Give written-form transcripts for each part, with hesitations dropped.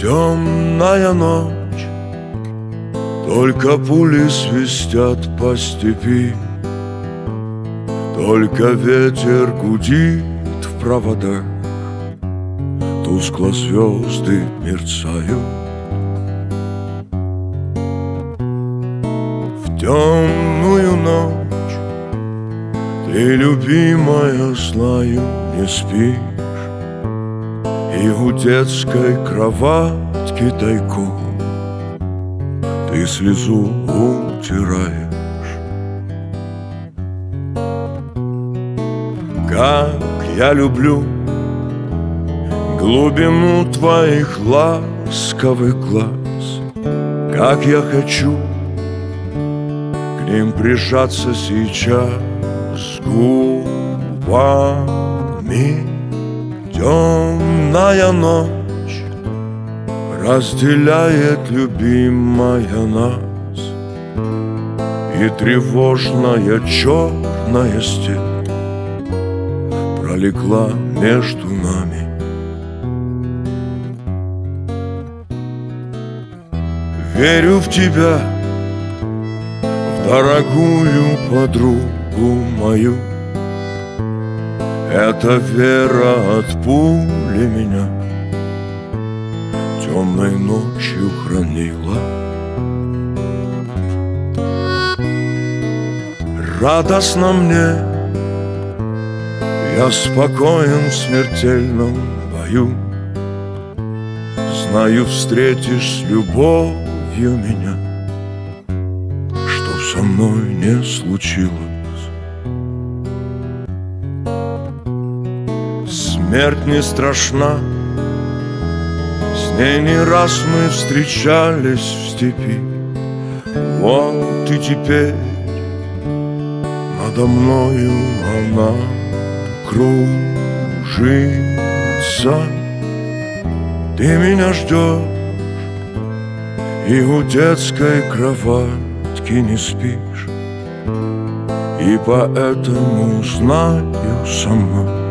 Темная ночь, только пули свистят по степи, только ветер гудит в проводах, тускло звезды мерцают. В темную ночь ты, любимая, знаю, не спишь, и у детской кроватки тайком ты слезу утираешь. Как я люблю глубину твоих ласковых глаз, как я хочу к ним прижаться сейчас губами. Темная ночь разделяет, любимая, нас, и тревожная черная степь пролегла между нами. Верю в тебя, в дорогую подругу мою. Эта вера от пули меня темной ночью хранила. Радостно мне, я спокоен в смертельном бою. Знаю, встретишь с любовью меня, что со мной не случилось. Смерть не страшна, с ней не раз мы встречались в степи. Вот и теперь надо мною она кружится. Ты меня ждешь, и у детской кроватки не спишь, и поэтому знаю, со мной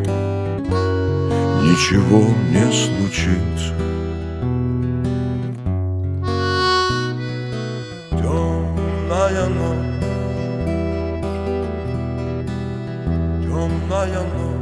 ничего не случится. Темная ночь, темная ночь.